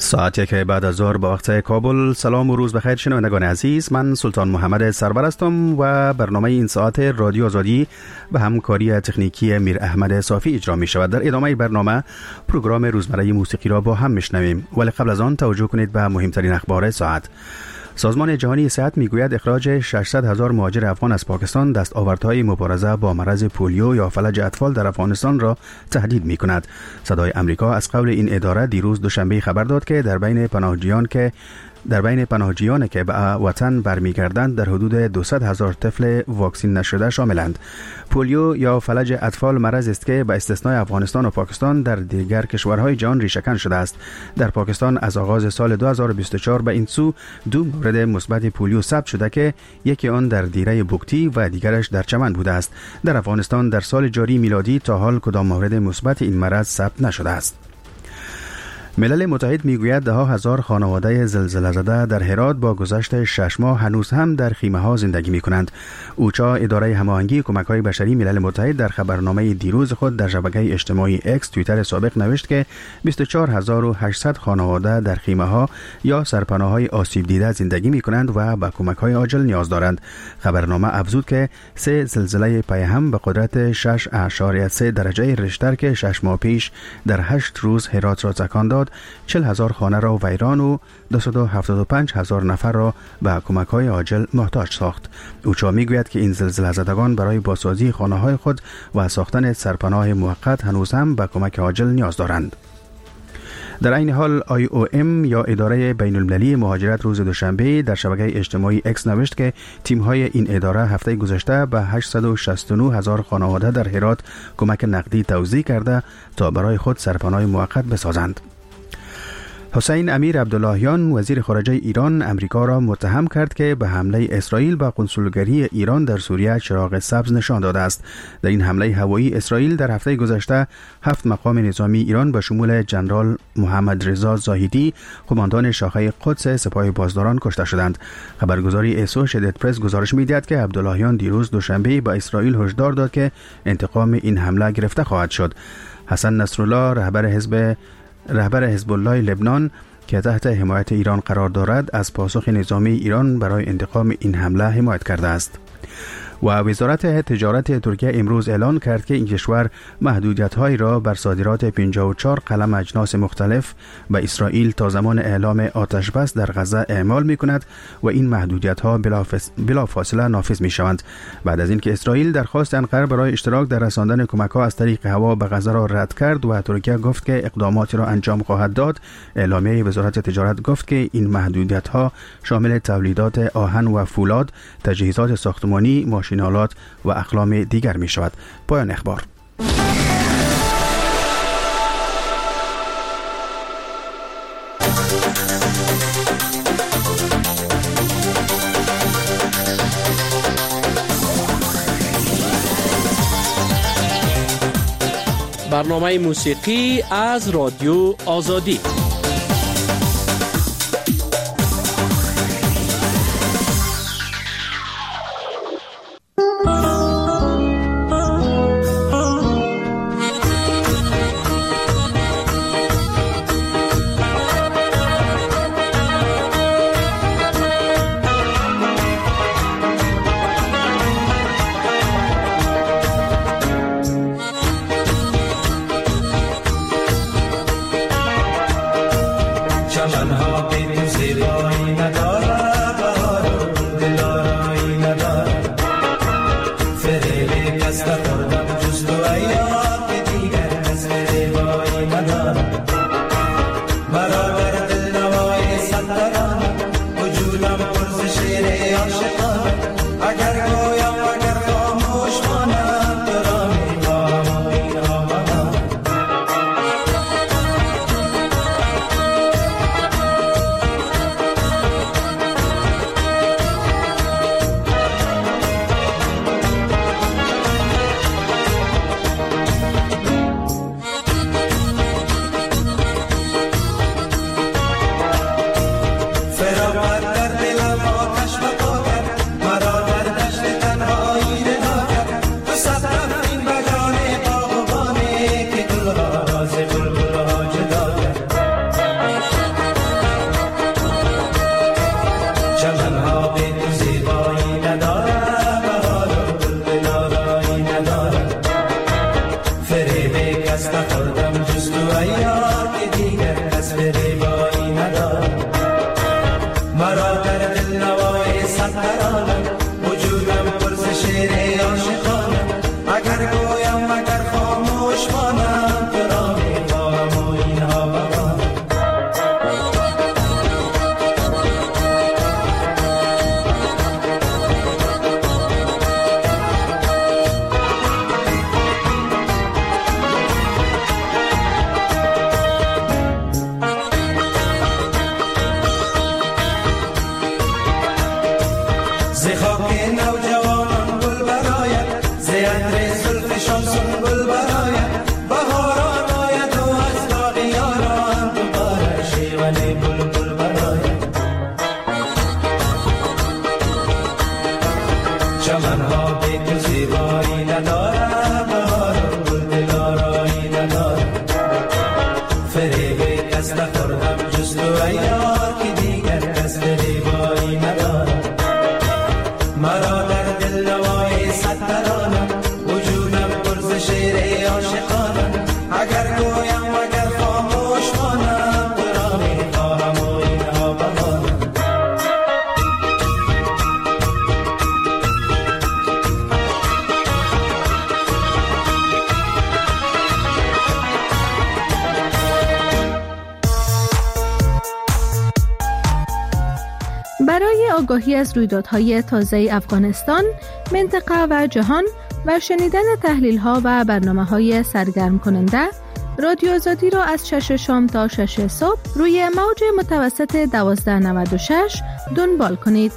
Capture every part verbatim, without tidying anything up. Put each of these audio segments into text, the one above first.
ساعتی که بعد از ظهر با وقت کابل. سلام و روز بخیر شنوندگان عزیز، من سلطان محمد سرور هستم و برنامه این ساعت رادیو آزادی به همکاری تکنیکی میر احمد صافی اجرا می شود. در ادامه برنامه پروگرام روزمره موسیقی را با هم میشنویم، ولی قبل از آن توجه کنید به مهمترین اخبار ساعت. سازمان جهانی صحت میگوید اخراج ششصد هزار مهاجر افغان از پاکستان دستاوردهای مبارزه با مرض پولیو یا فلج اطفال در افغانستان را تهدید می کند. صدای امریکا از قول این اداره دیروز دوشنبه خبر داد که در بین پناهجویان که در بین پناهجویان که به وطن برمیگردند در حدود دویست هزار طفل واکسین نشده شاملند. پولیو یا فلج اطفال مرض است که به استثنای افغانستان و پاکستان در دیگر کشورهای جهان ریشه‌کن شده است. در پاکستان از آغاز سال دو هزار و بیست و چهار به این سو دو مورد مثبت پولیو ثبت شده که یکی آن در دیره بوکتی و دیگرش در چمن بوده است. در افغانستان در سال جاری میلادی تا حال کدام مورد مثبت این مرض ثبت نشده است. ملل متحد میگوید ده ها هزار خانواده زلزله زده در هرات با گذشت شش ماه هنوز هم در خیمه ها زندگی می کنند. اوچا، اداره هماهنگی کمک های بشری ملل متحد، در خبرنامه دیروز خود در شبکه اجتماعی اکس توییتر سابق نوشت که بیست و چهار هزار و هشتصد خانواده در خیمه ها یا سرپناه های آسیب دیده زندگی می کنند و به کمک های عاجل نیاز دارند. خبرنامه افزود که سه زلزله پی هم به قدرت شش اعشاریه سه درجه ریشتر که شش ماه پیش در هشت روز هرات را تکان داد، چهل هزار خانه را ویران و دویست و هفتاد و پنج هزار نفر را به کمک‌های عاجل محتاج ساخت. اوچا میگوید که این زلزله زدگان برای بازسازی خانه‌های خود و ساختن سرپناه موقت هنوز هم به کمک عاجل نیاز دارند. در این حال آی او ام یا اداره بین المللی مهاجرت روز دوشنبه در شبکه اجتماعی اکس نوشت که تیم‌های این اداره هفته گذشته به هشتصد و شصت و نه هزار خانواده در هرات کمک نقدی توزیع کرده تا برای خود سرپناه موقت بسازند. حسین امیر عبداللهیان وزیر خارجه ایران امریکا را متهم کرد که به حمله اسرائیل به قنسولگری ایران در سوریه چراغ سبز نشان داده است. در این حمله هوایی اسرائیل در هفته گذشته هفت مقام نظامی ایران به شمول جنرال محمد رضا زاهدی قماندان شاخه قدس سپاه پاسداران کشته شدند. خبرگزاری اسوشییتد پرس گزارش می‌دهد که عبداللهیان دیروز دوشنبه به اسرائیل هشدار داد که انتقام این حمله گرفته خواهد شد. حسن نصرالله رهبر حزب رهبر حزب الله لبنان که تحت حمایت ایران قرار دارد از پاسخ نظامی ایران برای انتقام این حمله حمایت کرده است. و وزارت تجارت ترکیه امروز اعلان کرد که این کشور محدودیت‌هایی را بر صادرات پنجاه و چهار قلم اجناس مختلف به اسرائیل تا زمان اعلام آتش بس در غزه اعمال می‌کند و این محدودیت‌ها بلافاصله نافذ می‌شوند. بعد از اینکه اسرائیل درخواست انقره برای اشتراک در رساندن کمک‌ها از طریق هوا به غزه را رد کرد و ترکیه گفت که اقداماتی را انجام خواهد داد، اعلامیه وزارت تجارت گفت که این محدودیت‌ها شامل تولیدات آهن و فولاد، تجهیزات ساختمانی، ماشین‌آلات و اقلام دیگر می شود. پایان اخبار. برنامه موسیقی از رادیو آزادی. شکست خوردم جز تو ایار که دیگر کس به ریبایی ندارم. مرا در دل نوای صد ترانه وجودم پرس شعر عاشقانه. اگر گویم اگر خاموش مانم تو را میخواهم و اینها بخوانم. برای آگاهی از رویدادهای تازه افغانستان، منطقه و جهان و شنیدن تحلیل‌ها و برنامه‌های سرگرم کننده، رادیو آزادی را از شش شام تا شش صبح روی موج متوسط دوازده نود و شش دنبال کنید.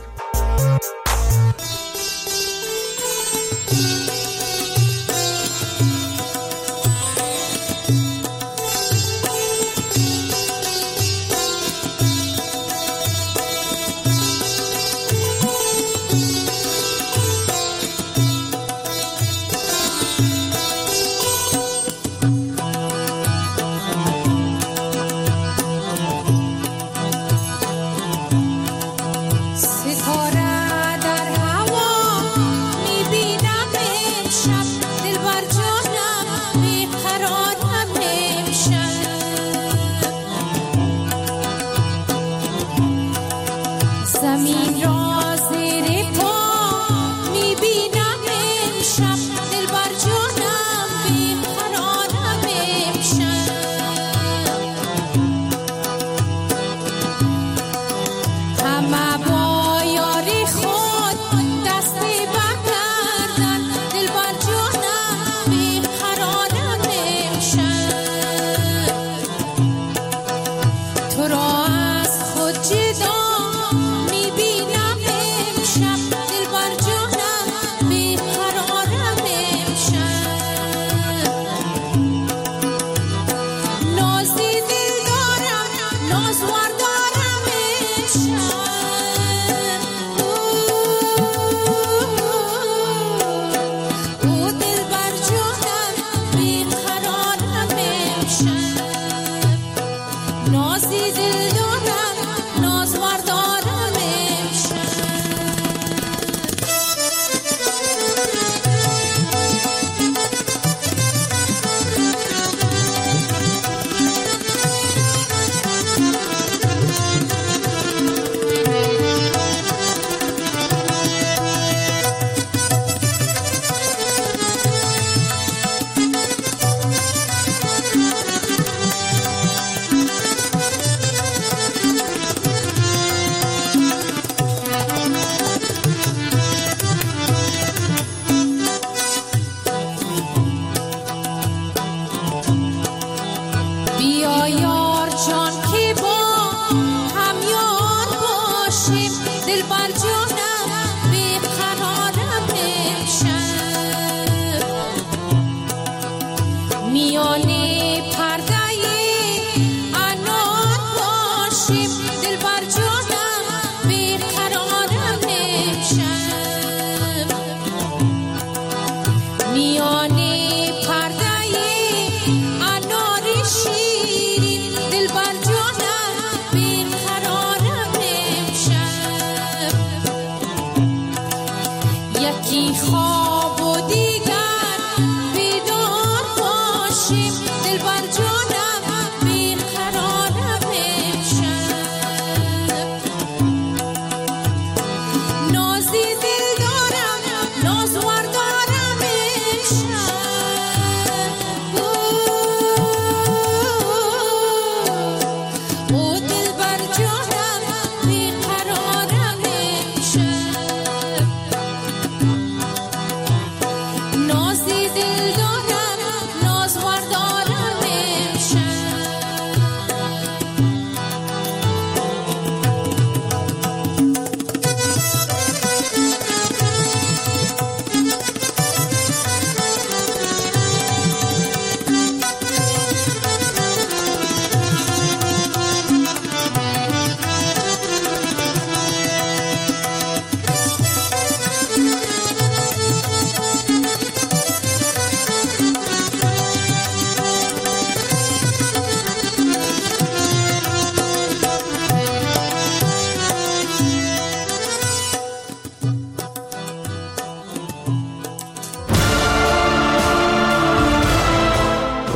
خواب و دیگر بیدار باشیم.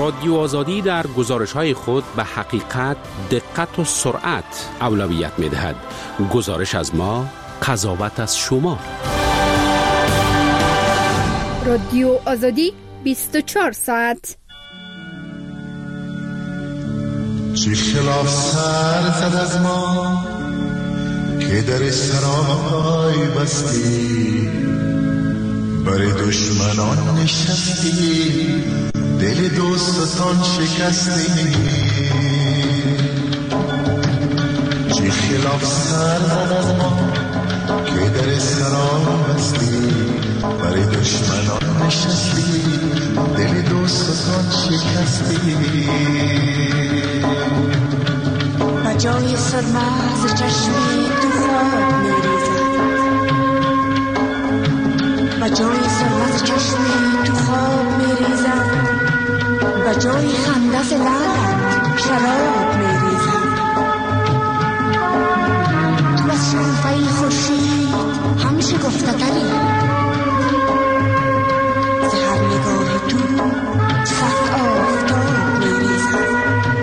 رادیو آزادی در گزارش‌های خود به حقیقت، دقت و سرعت اولویت می‌دهد. گزارش از ما، قضاوت از شما. رادیو آزادی بیست و چهار ساعت. چی خلاف سر زد از ما که در سرای بستی، برای دشمنان نشستی، دل دوستان شکستی. چی خلاف سر زد از ما که در سرای بستی، برای دشمنان نشستی، دل دوستان شکستی. جای سرمه ز چشمی تو خواب میریزد، و جای سرمه ز چشمی تو خواب میریزد، و جای خنده ز لبت شراب میریزد. تو از شنفه خورشید هم شگفته تری، ز هر نگاه تو صد آفتاب میریزد.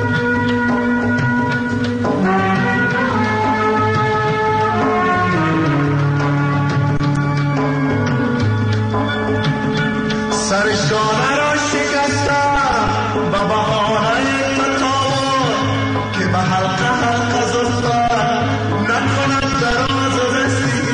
سرشانه را شکستم و بهانه تطاور که به حلقه حلقه زلفت نکند دراز و دستی.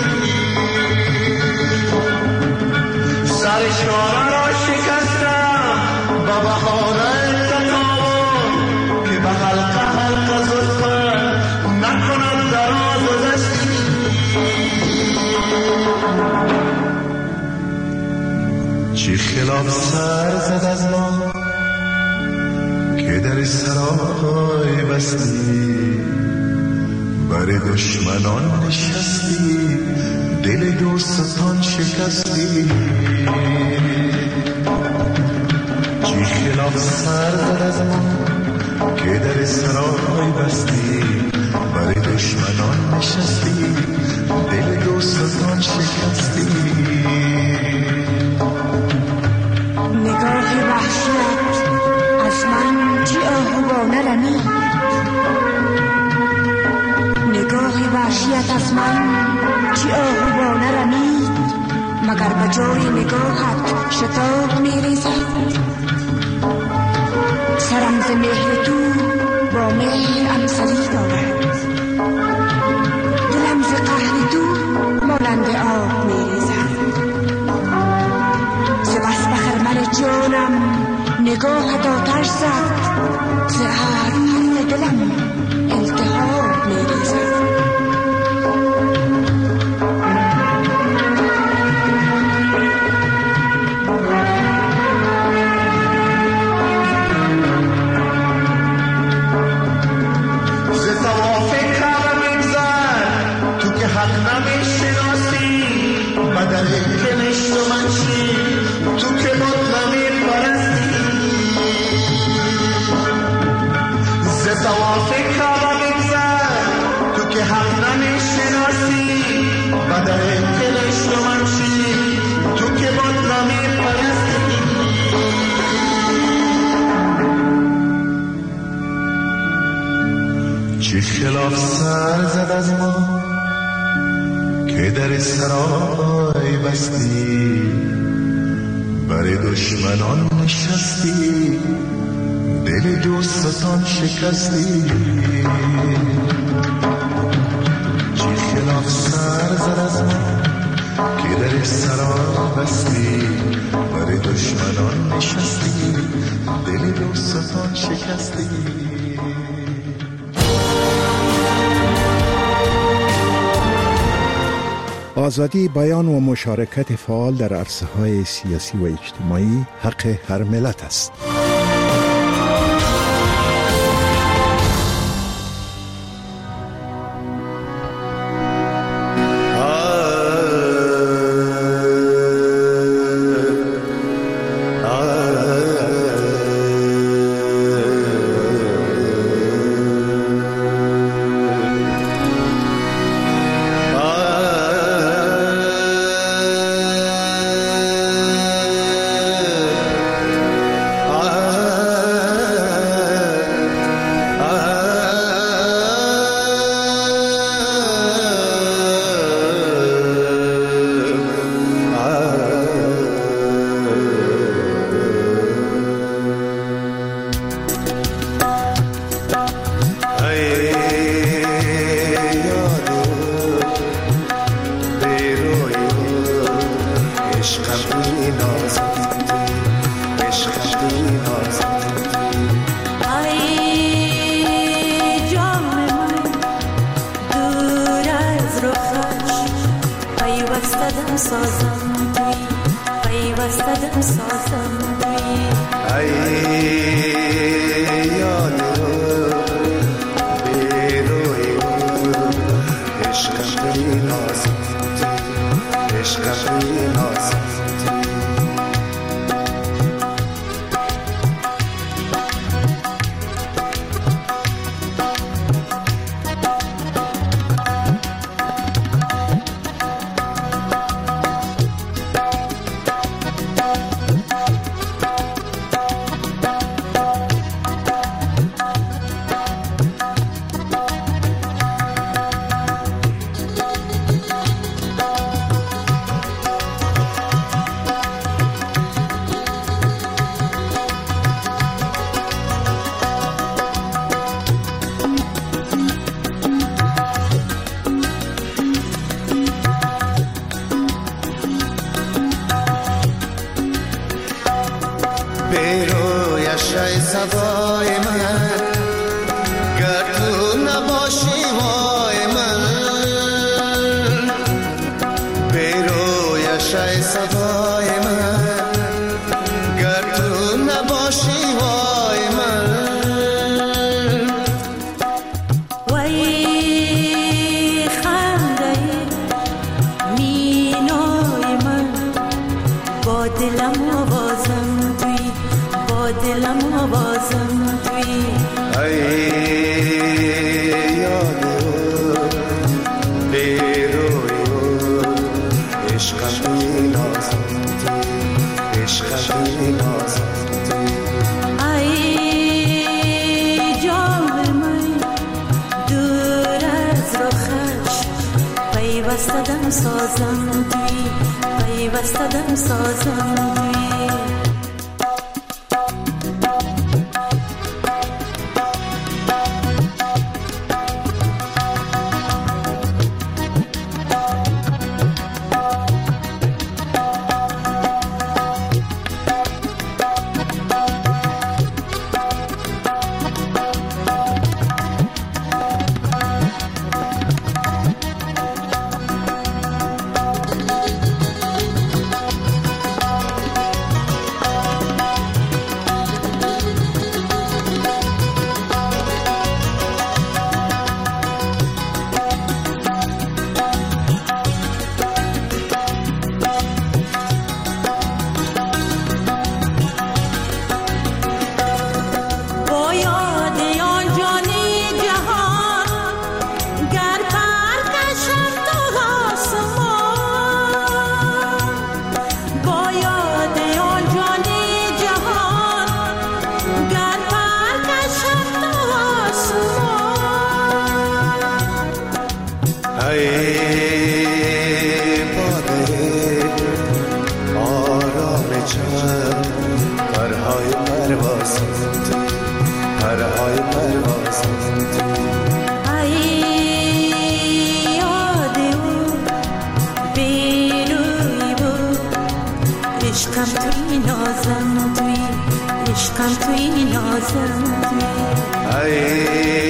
سرشانه را شکستم و بهانه تطاور که به حلقه حلقه زلفت نکند دراز و دستی. چی خلاف سر زد از ما که در سرای بستی، بر دشمنان نشستی، دل دوستان شکستی. چی خلاف سر زد از ما که در سرای بستی، بر دشمنان نشستی، دل دوستان شکستی. نگاه وحشت از من چی آهوانه رمید، نگاه وحشت از من چی آهوانه رمید، مگر به جای نگاهت شتاب میریزد. سرم ز مهر تو با مهر امسلی دارد، دلم ز قهر تو مانند آب میریزد. ز بس به خرمن جانم نگاهت آتش زد، ز هر حرف دلم التهاب میریزد. ز طواف کعبه می‌گذر تو که حق نمی‌شناسی، بدل کنشت و منشی تو که بت نمی‌پرستی. ز طواف کعبه می‌گذر تو که حق نمی‌شناسی، بدل کنشت و منشی تو که بت نمی‌پرستی. چی خلاف سر زد از ما که در سرای بستی، برای دشمنان نشستی، دل دوستان شکستی. چی خلاف سر زد از ما که در سرای بستی، برای دشمنان نشستی، دل دوستان شکستی. آزادی بیان و مشارکت فعال در عرصه‌های سیاسی و اجتماعی حق هر ملت است. آه سازم توی پیوسته دم سازم توی ای یاد بیروی عشق بی نازم توی عشق بی نازم بیرویش ای صدای من گر تو نباشی وای من بیرویش ای صدای من گر تو نباشی وای من وای خنده مینای من با دلم آوازم توی با دلم آوازم توی ای یاد بیروی عشق بی نازم توی عشق بی نازم ای جان من دور از رخش پیوسته دم سازم توی پیوسته دم سازم توی عشقم توی نازم توی عشقم توی نازم توی ای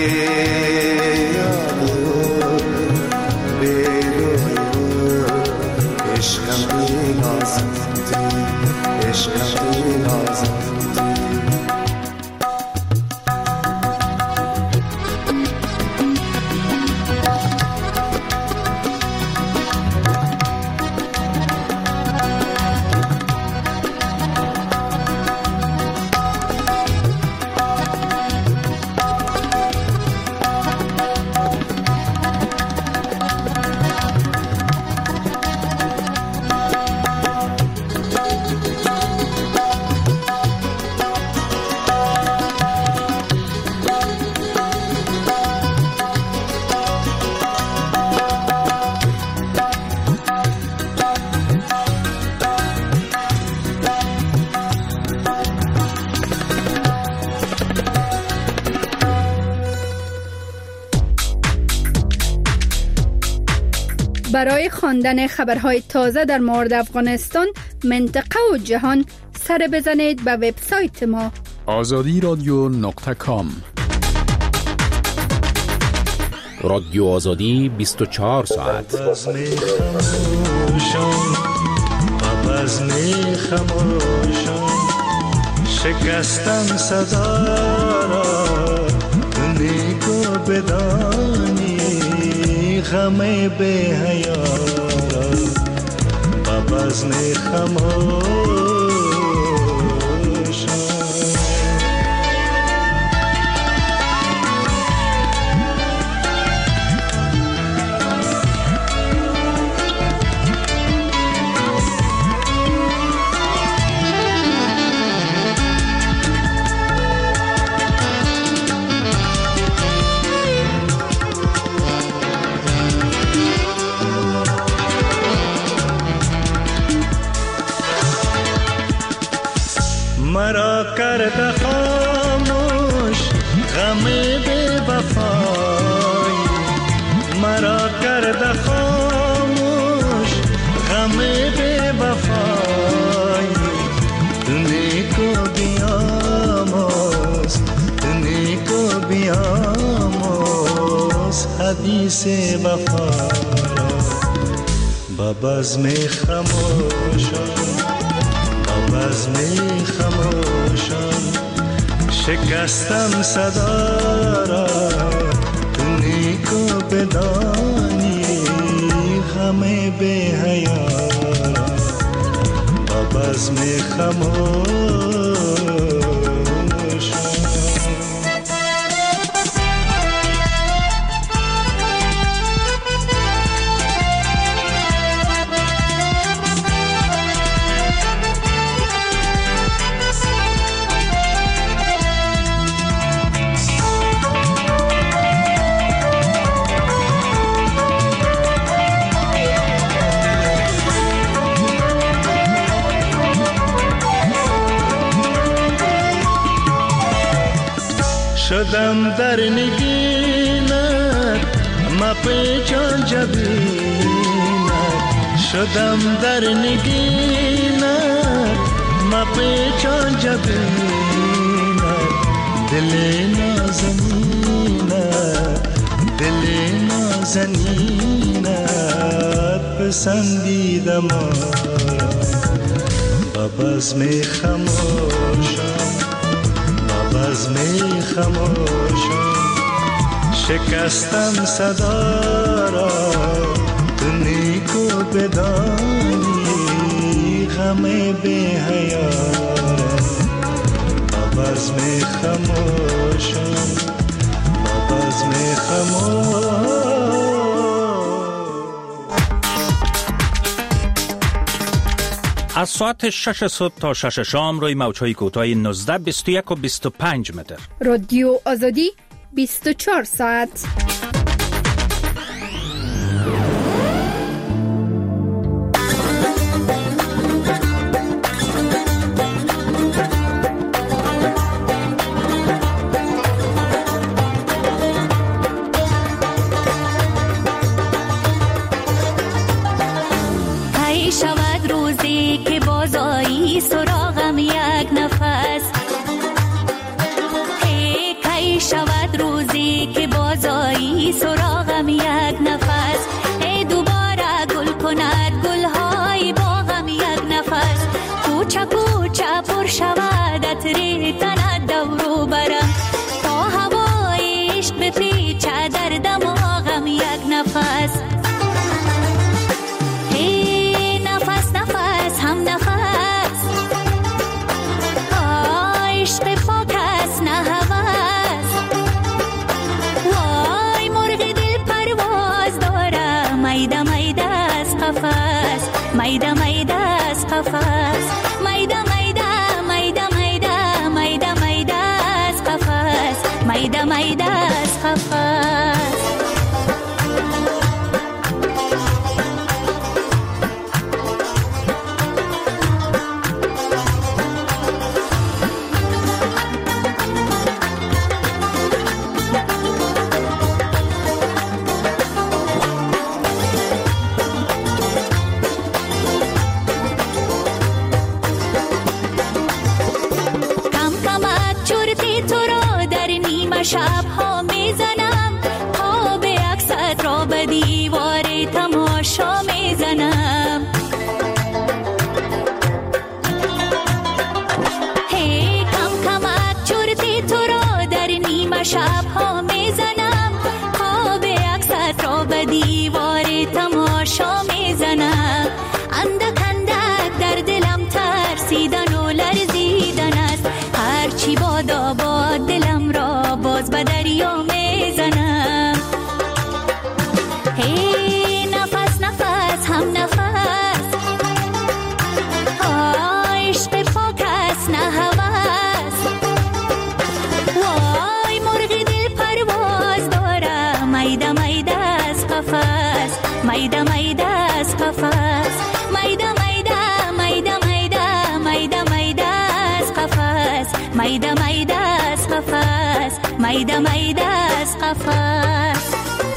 یادو بیروی عشقم توی نازم توی عشقم توی نازم برای خواندن خبرهای تازه در مورد افغانستان، منطقه و جهان سر بزنید به وبسایت ما آزادی رادیو نقطه کام. رادیو آزادی بیست و چهار ساعت. بزم خموشان شکستم صدا را، نیکو بدانی غم به حیا را. بزم خموشان مرا کرده خاموش غم بی وفای، مرا کرده خاموش غم بی وفای. نیکو بیاموز نیکو بیاموز حدیث وفا را. با بزم خموشان بزم خموشان شکستم صدا را، نیکو بدانی غم به حیا را. با بزم خموشان شدم در نگینت ما پیچان جبینت، شدم در نگینت ما پیچان جبینت. دل نازنینت دل نازنینت پسندیدم آرا. با بزم خموشان بزم خموشان شکستم صدا را، نیکو بدانی غم به حیا را. با بزم خموشان با بزم خموشان. از ساعت شش صبح تا شش شام روی موج‌های کوتاه نوزده، بیست و یک و بیست و پنج متر. رادیو آزادی بیست و چهار ساعت. سراغم یک نفس، کی کی شود روزی که بازایی سراغم یک نفس. ای دوباره گل کند گلهای باغم یک نفس. کوچه کوچه پر شود عطر تنت دورو برم، تا هوای عشق بپیچه در دماغم یک نفس. ای نفس نفس هم نفس، عشق پاک است نه هوس. وای مرغ دل پرواز داره، میده میده از قفس، میده میده از قفس. میده میده میده میده میده میده از قفس، میده میده از قفس. شب ها میزنم، خواب یک دیوار تماشا میزنم. هی کم کمک چرتی تو را در نیمه شب ها میزنم. خواب عکست را به دیوار تماشا میزنم. اندک اندک در دلم ترسیدن و لرزیدن است. هرچی بادا باد دلم را باز به دریا میزنم. هی نفس نفس هم نفس، عشق پاک است نه هوس. وای مرغ دل پرواز داره، میده میده از قفس، میده میده از قفس، میده میده میده میده میده میده از قفس، میده میده از قفس، میده میده از قفس.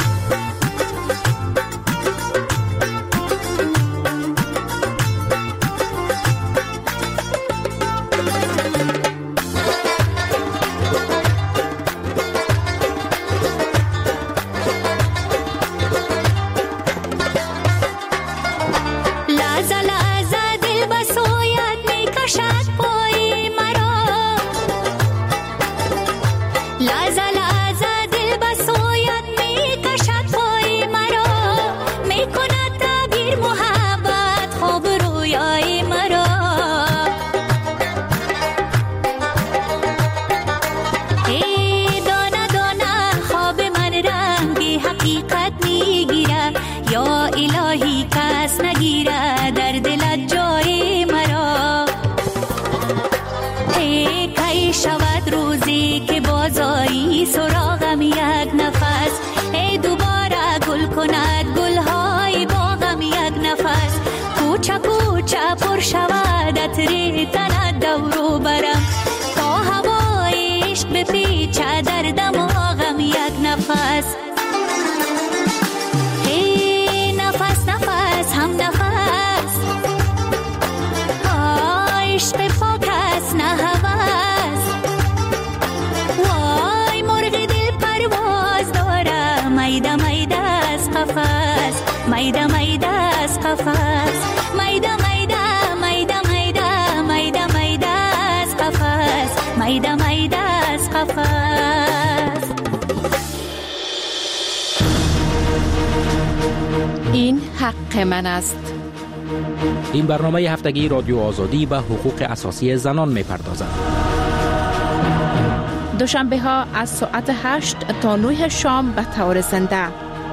یا الهی کس نگیره در دلت جای مرا. ای کی شود روزی که بازایی سراغم یک نفس. ای دوباره گل کند گلهای باغم یک نفس. کوچه کوچه پر شود عطر تنت دورو برم. تا هوای عشق بپیچه در دماغم یک نفس. هم نفس، عشق پاک است نه هوس. وای مرغ دل پرواز داره، میده میده از قفس، میده میده از قفس، میده میده میده میده میده میده از قفس، میده میده از قفس. این حق من است. این برنامه هفتگی رادیو آزادی به حقوق اساسی زنان می‌پردازد. دوشنبه ها از ساعت هشت تا نه شام به طور زنده.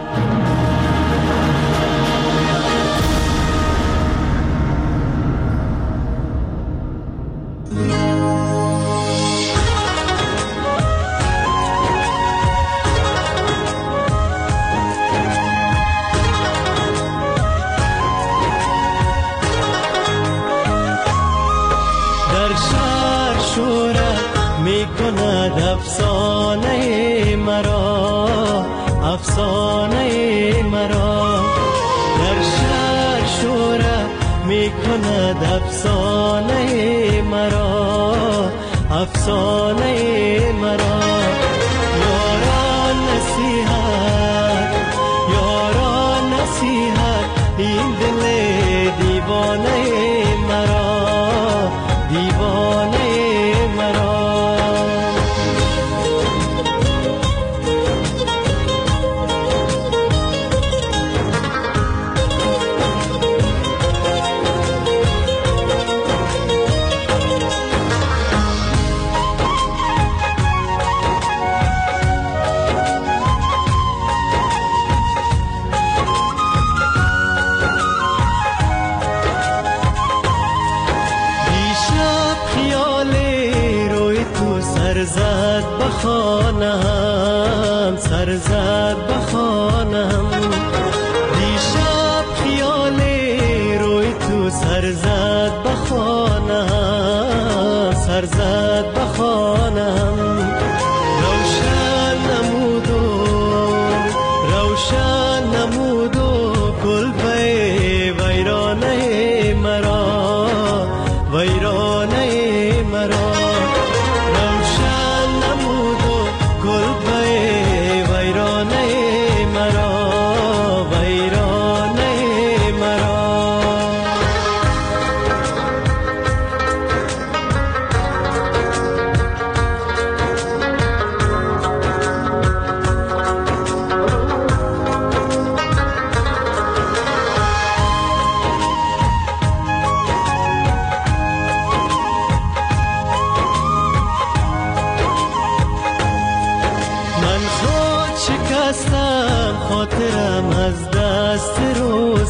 افسانه مرا، افسانه مرا در شهر شوره می کند. افسانه مرا، افسانه مرا. یاران نصیحت، یاران نصیحت، این دل دیوانه مرا، دیوانه مرا. سرزد بخانم، سرزد بخانم. دیشب خیال روی تو سرزد بخانم، سرزد بخانم. روشن نمودو، روشن نمودو گل به ویرانه مرا، ویرانه مرا.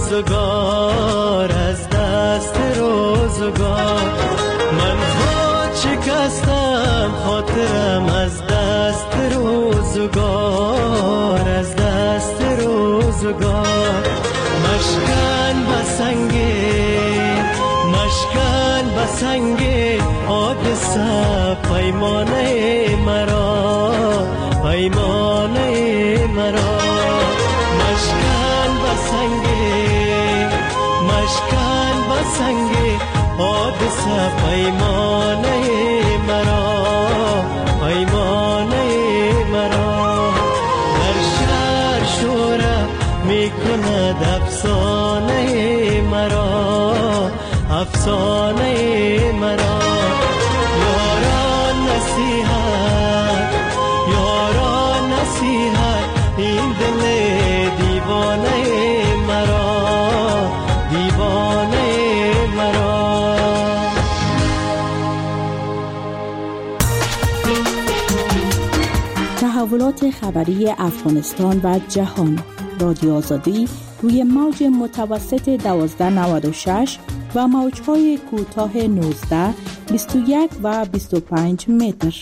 روزگار از دست روزگار من خود شکستم خاطرم از دست روزگار از دست روزگار مشکن بسنگه مشکن بسنگه حادثه پیمانه مرا پیمانه مرا مشکن بسنگه مشکن بسنگه حادثه پیمانه مرا پیمانه مرا در شهر شوره میکند افسانه مرا افسانه مرا یاران نصیحت یاران نصیحت این دل دیوانه مرا دیوانه مرا تحولات خبری افغانستان و جهان رادیو آزادی روی موج متوسط دوازده نود و شش و موج‌های کوتاه نوزده، بیست و یک و بیست و پنج متر.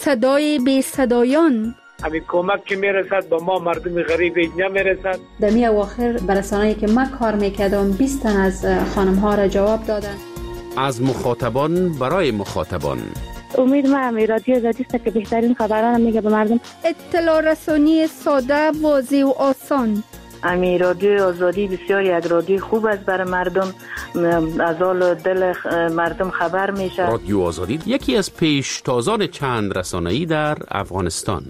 صدای بی صدایان. همین کمک که میرسد به ما مردم غریب اینجا میرسد. در می اواخر برسانه‌ای که ما کار میکردم بیست تن از خانم ها را جواب دادن. از مخاطبان برای مخاطبان. امید ما همی رادیو آزادی است که بهترین خبران میگه به مردم. اطلاع رسانی ساده، واضح و آسان. امی رادیو آزادی بسیار یک رادیو خوب است برای مردم، از حال دل مردم خبر میشه. رادیو آزادی یکی از پیشتازان چند رسانه‌ای در افغانستان.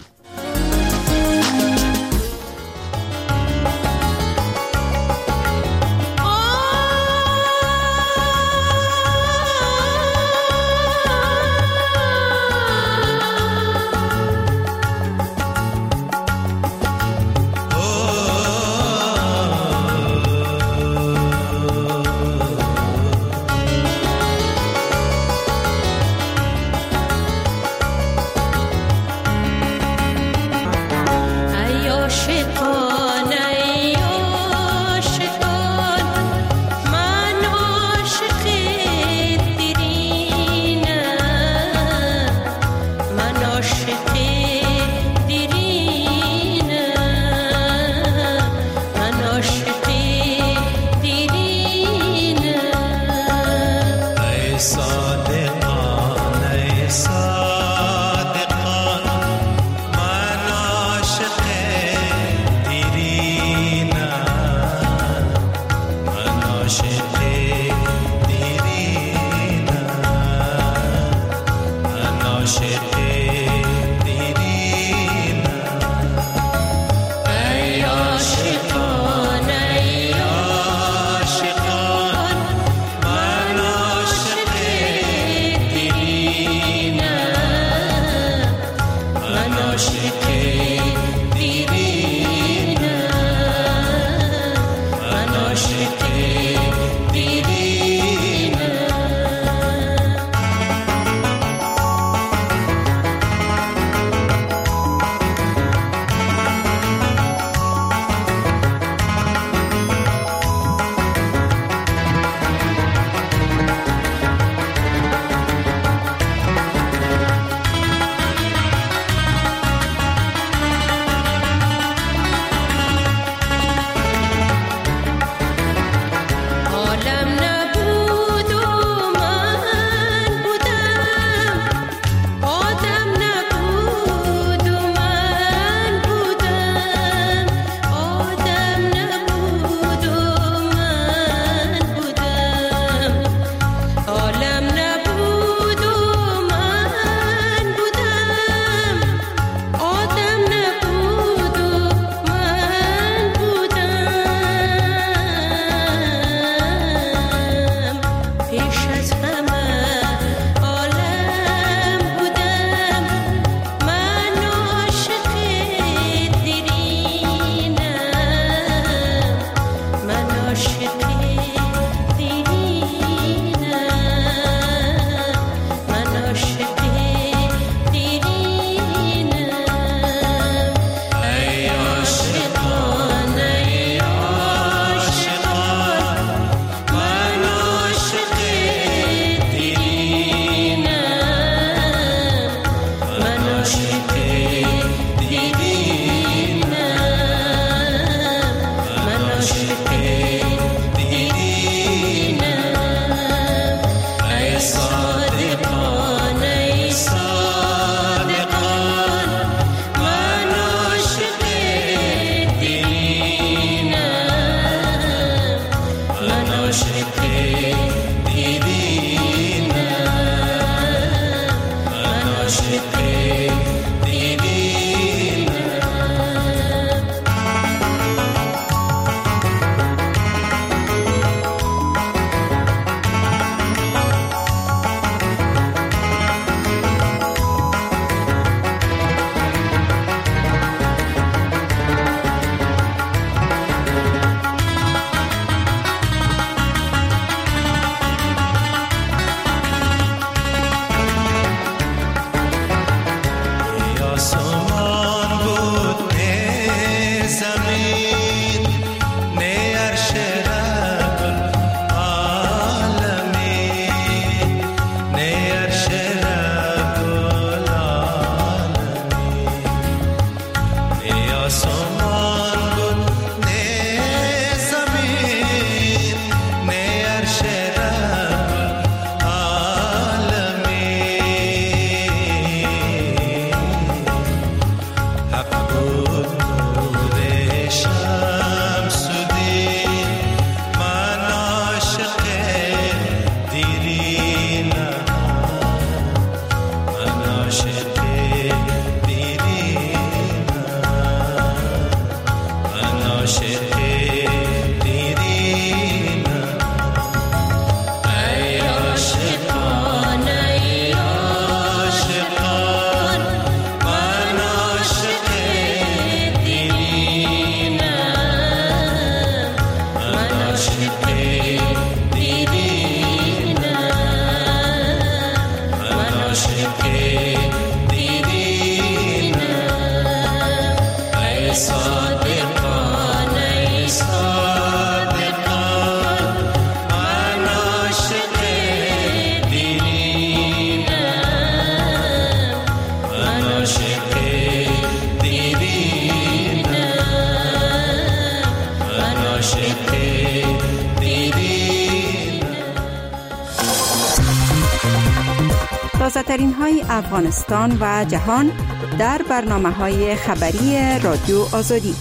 تازه‌ترین های افغانستان و جهان در برنامه‌های خبری رادیو آزادی.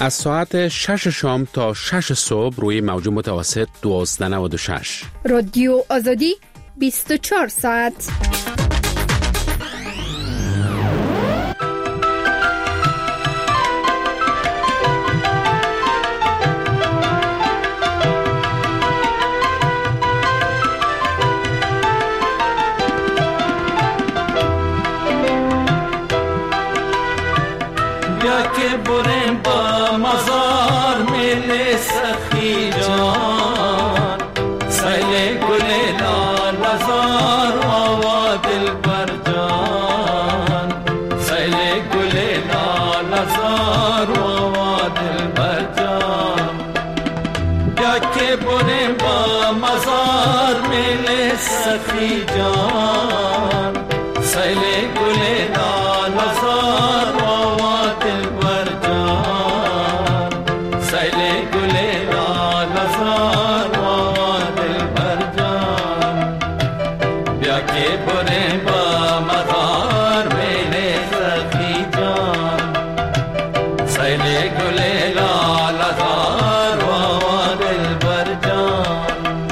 از ساعت شش شام تا شش صبح روی موج متوسط دوازده نود و شش. رادیو آزادی بیست و چهار ساعت. بریم با مزار میل سخی جان، سیل گل لال بزار آوا دل بر جان، سیل گل لال بزار آوا دل بر جان. یا که بریم با مزار میل سخی جان، سیل گل لال بزار آوا دل بر جان، سیل گل لال بزار آوا دل بر جان. بیا که بریم با مزار میل سخی جان، سیل گل لال بزار آوا دل بر جان.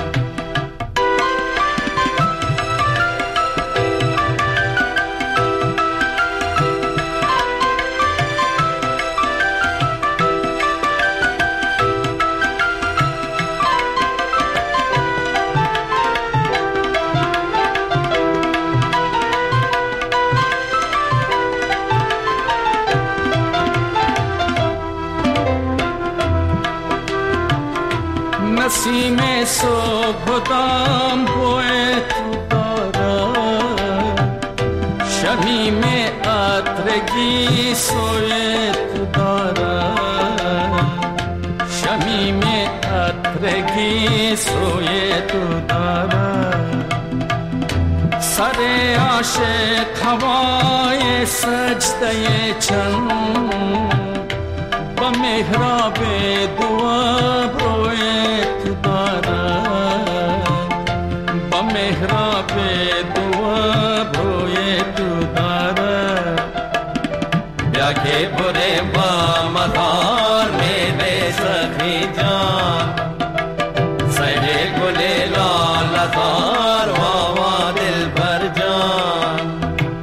نسیم صبح دام بوی تو دارد، شمیم عطرگی سوی تو دارد، شمیم عطرگی سوی تو دارد. سر عاشق هوای سجده چند، با محراب دعا روی تو دارد، با محراب دعا روی تو دارد. بیا که بریم با مزار میل سخی جان، سیل گل لال بزار آوا دل بر جان.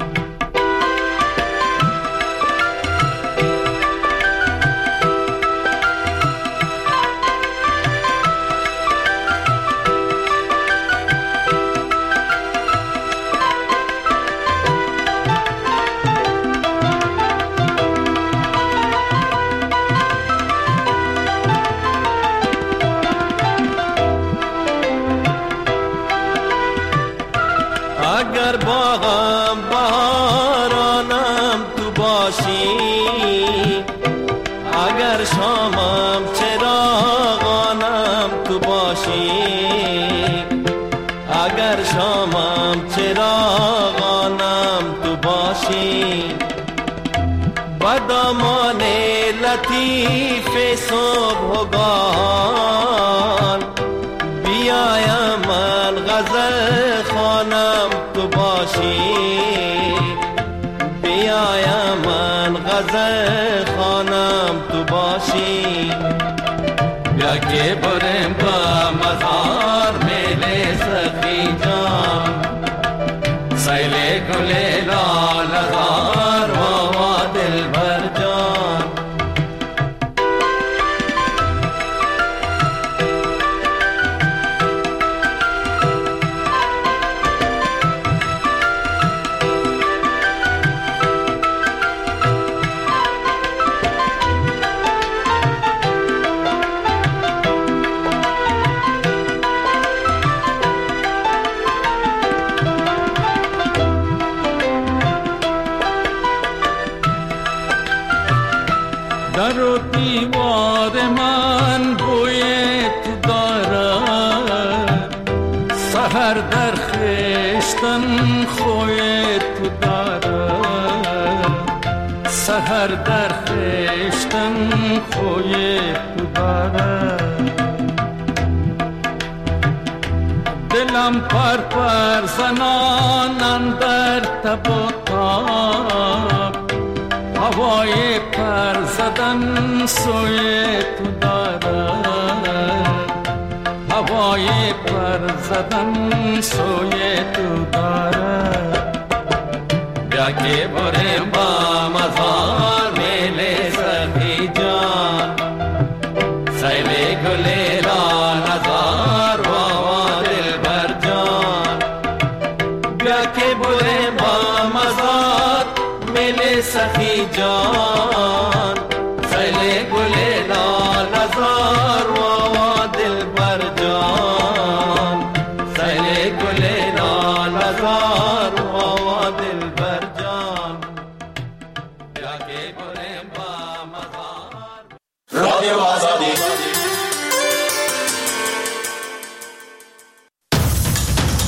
اگر باغم بهارانم تو باشی، اگر شامم چراغانم تو باشی، اگر شامم چراغانم تو باشی. با دامان لطیف صبحگاهان بیایم من غزل خوانم تو باشی، بیایم من غزل خوانم تو باشی. بیا که بریم با مزار میل سخی جان، سیل گل لال بزار آوا دل بر جان. در و دیوار من بوی تو دارد، سحر در خشتن خوی تو دارد، سحر در خشتن خوی تو دارد. دلم پر پر زنان اندر تب و تاب، هوای پر زدن سوی تو دارد، هوای پر زدن سوی تو دارد. بیا که بریم با مزار میل سخی جان، سیل گلی را نظار و دل بر جان. بیا که بریم با مزار میل سخی جان، سیل گلی را نظار و دل بر جان. سیل گلی را